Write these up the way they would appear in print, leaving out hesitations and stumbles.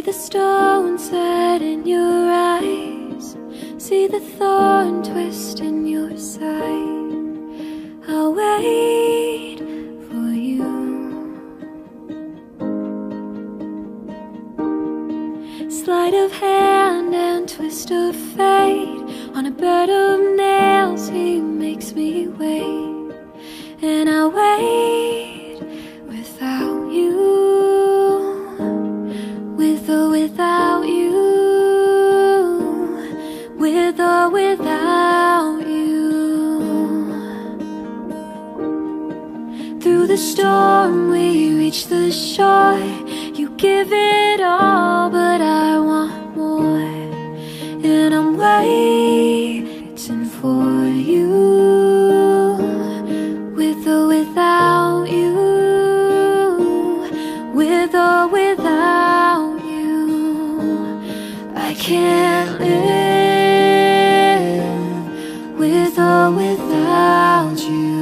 the stone set in your eyes, see the thorn twist in your side. I'll wait for you. Sleight of hand and twist of fate, on a bed of nails he makes me wait. And I'll wait without you, with or without you, with or without you. Through the storm we reach the shore. You give it all, but I want more. And I'm waiting for you, with or without you, with or without you. I can't live with or without you.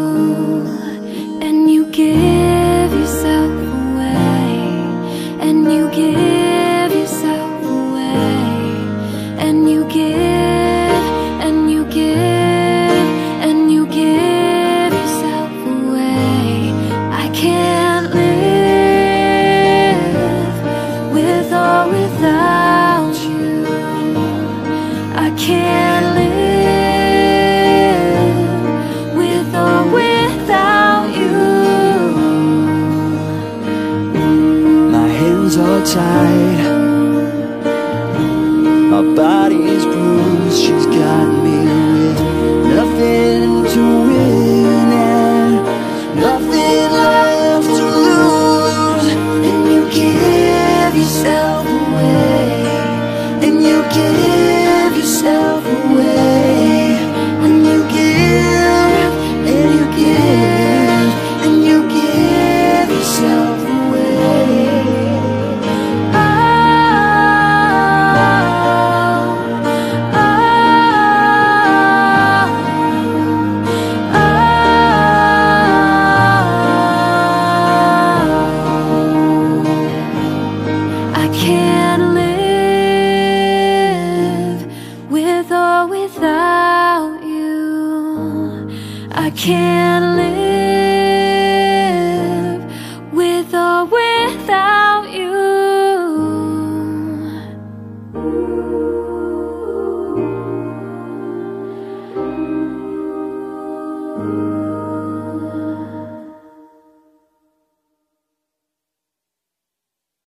And you give yourself away, and you give yourself away, and you give, and you give, and you give yourself away. I can't live with or without you. I can't live with or without you. My hands are tied, my body